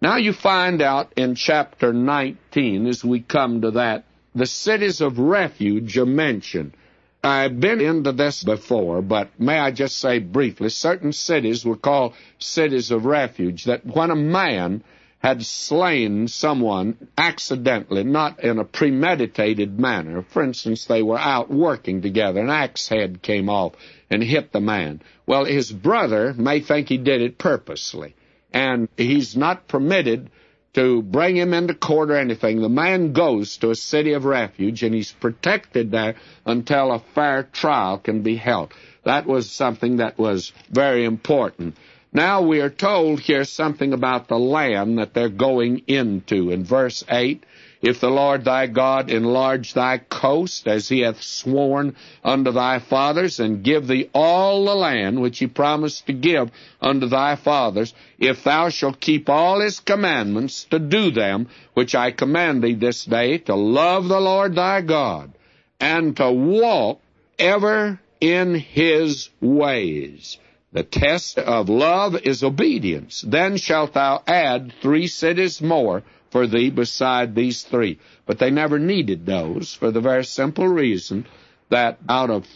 Now you find out in chapter 19, as we come to that, the cities of refuge are mentioned. I've been into this before, but may I just say briefly, certain cities were called cities of refuge, that when a man had slain someone accidentally, not in a premeditated manner. For instance, they were out working together, an axe head came off and hit the man. Well, his brother may think he did it purposely, and he's not permitted to bring him into court or anything. The man goes to a city of refuge, and he's protected there until a fair trial can be held. That was something that was very important. Now we are told here something about the land that they're going into. In verse 8, if the Lord thy God enlarge thy coast, as he hath sworn unto thy fathers, and give thee all the land which he promised to give unto thy fathers, if thou shalt keep all his commandments to do them, which I command thee this day, to love the Lord thy God, and to walk ever in his ways. The test of love is obedience. Then shalt thou add 3 cities more for thee beside these 3. But they never needed those, for the very simple reason that out of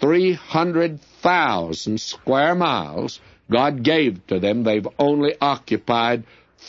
300,000 square miles God gave to them, they've only occupied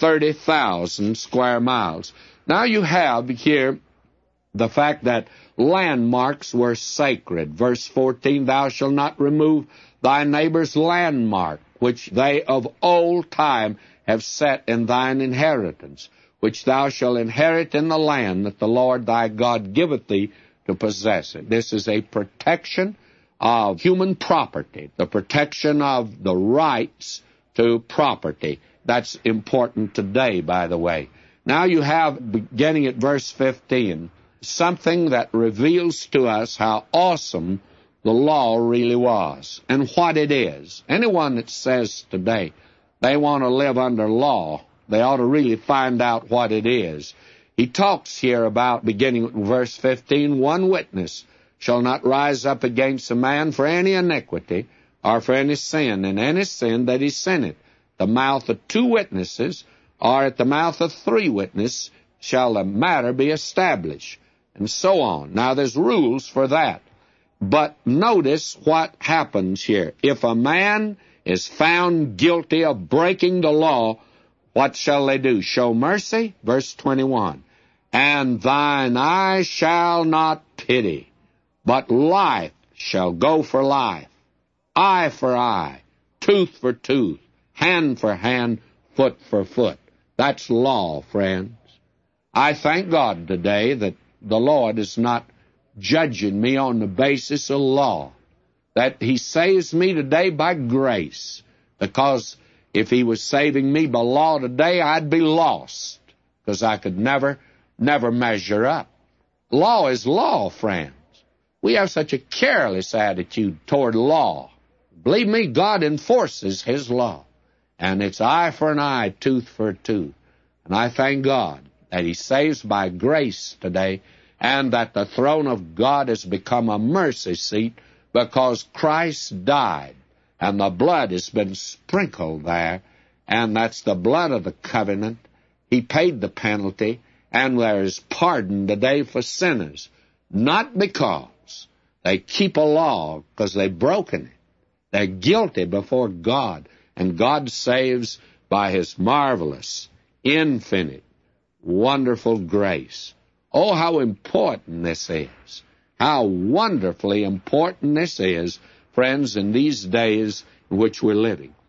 30,000 square miles. Now you have here the fact that landmarks were sacred. Verse 14, thou shalt not remove thy neighbor's landmark, which they of old time have set in thine inheritance, which thou shalt inherit in the land that the Lord thy God giveth thee to possess it. This is a protection of human property, the protection of the rights to property. That's important today, by the way. Now you have, beginning at verse 15, something that reveals to us how awesome the law really was and what it is. Anyone that says today they want to live under law, they ought to really find out what it is. He talks here about, beginning with verse 15, one witness shall not rise up against a man for any iniquity or for any sin, and any sin that he sinneth. The mouth of 2 witnesses, or at the mouth of 3 witnesses, shall the matter be established, and so on. Now there's rules for that. But notice what happens here. If a man is found guilty of breaking the law, what shall they do? Show mercy? Verse 21. And thine eye shall not pity, but life shall go for life, eye for eye, tooth for tooth, hand for hand, foot for foot. That's law, friends. I thank God today that the Lord is not judging me on the basis of law, that he saves me today by grace, because if he was saving me by law today, I'd be lost, because I could never measure up. Law is law, friends. We have such a careless attitude toward law. Believe me, God enforces his law, and it's eye for an eye, tooth for a tooth. And I thank God that he saves by grace today, and that the throne of God has become a mercy seat because Christ died, and the blood has been sprinkled there, and that's the blood of the covenant. He paid the penalty, and there is pardon today for sinners, not because they keep a law, because they've broken it. They're guilty before God, and God saves by his marvelous, infinite, wonderful grace. Oh, how important this is. How wonderfully important this is, friends, in these days in which we're living.